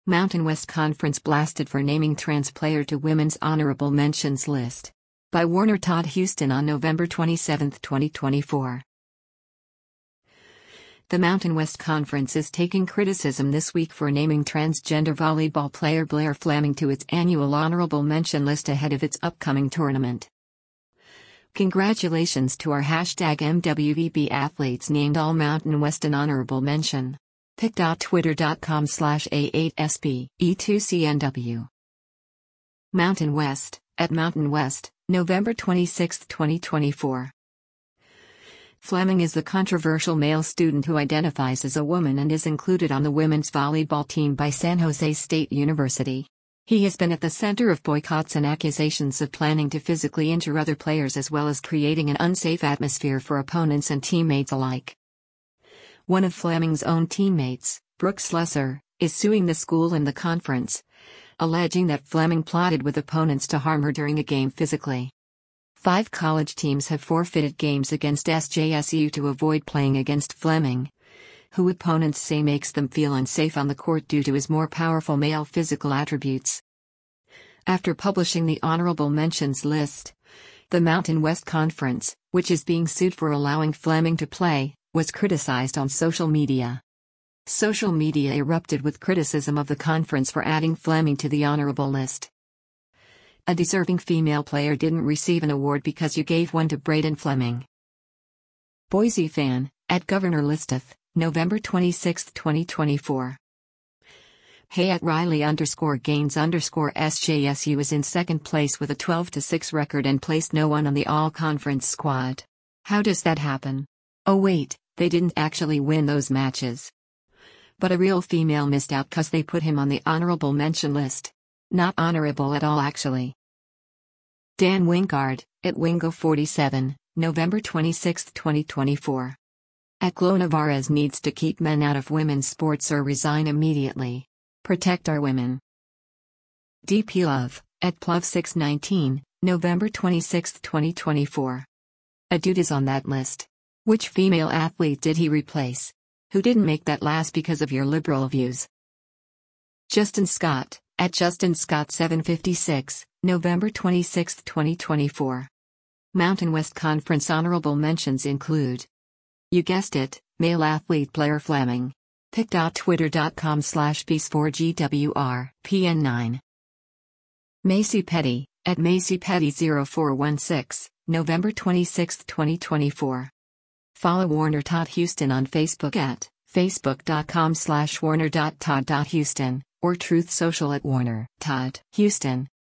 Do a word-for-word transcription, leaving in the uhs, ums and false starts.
Mountain West Conference blasted for naming trans player to women's honorable mentions list. By Warner Todd Houston on November twenty-seventh, twenty twenty-four. The Mountain West Conference is taking criticism this week for naming transgender volleyball player Blair Fleming to its annual honorable mention list ahead of its upcoming tournament. Congratulations to our hashtag M W V B athletes named all Mountain West an honorable mention. pic.twitter.com slash A8SB E2CNW. Mountain West, at Mountain West, November twenty-sixth, twenty twenty-four. Fleming is the controversial male student who identifies as a woman and is included on the women's volleyball team by San Jose State University. He has been at the center of boycotts and accusations of planning to physically injure other players as well as creating an unsafe atmosphere for opponents and teammates alike. One of Fleming's own teammates, Brooke Slessor, is suing the school and the conference, alleging that Fleming plotted with opponents to harm her during a game physically. Five college teams have forfeited games against S J S U to avoid playing against Fleming, who opponents say makes them feel unsafe on the court due to his more powerful male physical attributes. After publishing the honorable mentions list, the Mountain West Conference, which is being sued for allowing Fleming to play, was criticized on social media. Social media erupted with criticism of the conference for adding Fleming to the honorable list. A deserving female player didn't receive an award because you gave one to Braden Fleming. Boise fan, at Governor Listeth, November twenty-sixth, twenty twenty-four. Hey at Riley underscore Gaines underscore S J S U is in second place with a twelve to six record and placed no one on the all-conference squad. How does that happen? Oh wait, they didn't actually win those matches. But a real female missed out cause they put him on the honorable mention list. Not honorable at all actually. Dan Wingard, at Wingo forty-seven, November twenty-sixth, twenty twenty-four. At Glo Navarez needs to keep men out of women's sports or resign immediately. Protect our women. D P Love, at Plov six nineteen, November twenty-sixth, twenty twenty-four. A dude is on that list. Which female athlete did he replace? Who didn't make that last because of your liberal views? Justin Scott, at Justin Scott seven fifty-six, November twenty-sixth, twenty twenty-four. Mountain West Conference honorable mentions include, you guessed it, male athlete Blair Fleming. pic.twitter.com slash peace four G W R P N nine. Macy Petty, at Macy Petty zero four one six, November twenty-sixth, twenty twenty-four. Follow Warner Todd Houston on Facebook at facebook.com slash warner.todd.houston or Truth Social at Warner Todd Houston.